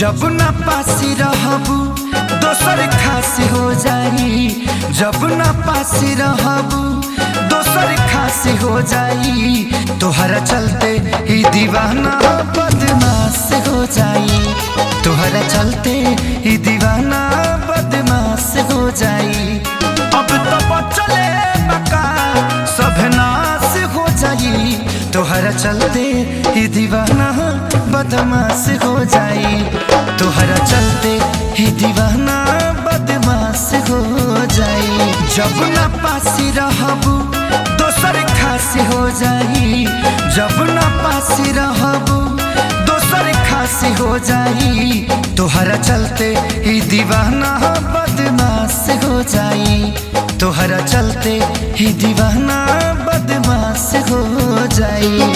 जब ना पासी रहबू दोसर खासी हो जाई, जब ना पासी रहबू दोसर खासी हो जाई। तोहरा चलते ही दीवाना बदमाश हो जाई, तोहरा चलते ही दीवाना बदमाश हो जाई। अब तो बचले बका सब नाश हो जाई, तोहरा चलते ही दीवाना बदमाश हो जाई, तोहरा चलते ही दीवाना बदमाश हो जाई। जब ना पासी रहबू दोसर खासी हो जाई, जब ना पासी रहबू दोसर खासी हो जाई। तोहरा चलते ही दीवाना बदमाश हो जाई, तोहरा चलते ही दीवाना बदमाश हो जाई।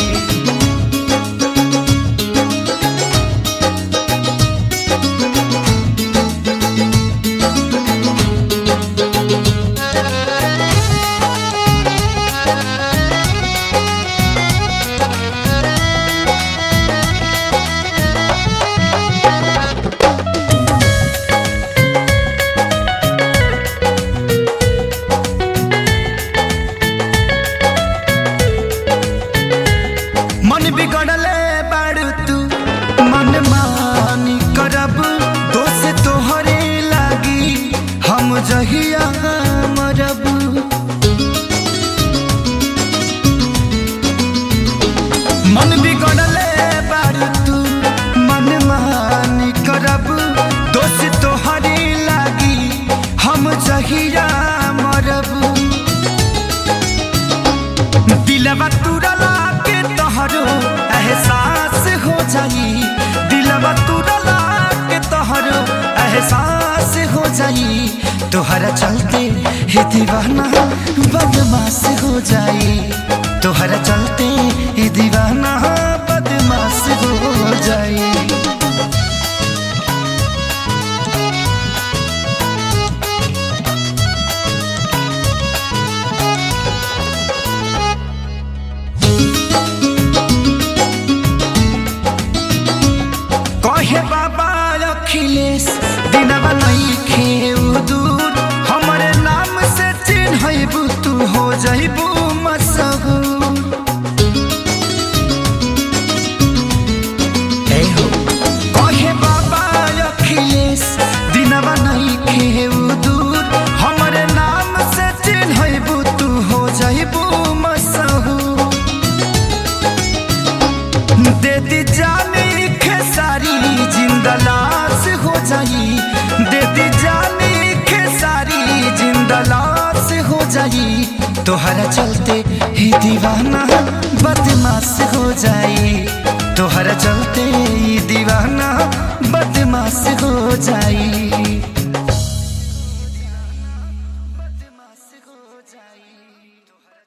मन बिगड़ले बाड़ू तू मन मानी करब दोष तोहरे लागी हम जहिया मरब। मन बिगड़ले बाड़ू तू मन मानी करब दोष तोहरे लागी हम जहिया मरब। दिलवा तुरला के तोहरो एहसास हो जाई, दिलवा तुरला के तोहरो एहसास हो जाई। तोहरा चलते ही दीवाना बदमाश हो जाई, तोहरा चलते ही दीवाना बदमाश हो जाई। कहे बाबा अखिलेश दिनवा नइखे दूर, हमरे नाम से चिन्हबू तू हो जाइबू मशहूर। कहे बाबा अखिलेश दिनवा नइखे दूर, हमरे नाम से चिन्हबू तू हो जाइबू मशहूर। दे दी जानी खेसारी जिंदा लाश हो जाई, दे दी जानी खेसारी जिंदा लाश हो जाई। तोहरा चलते ही दीवाना बदमाश हो जाई, तोहरा चलते ही दीवाना बदमाश हो जाई।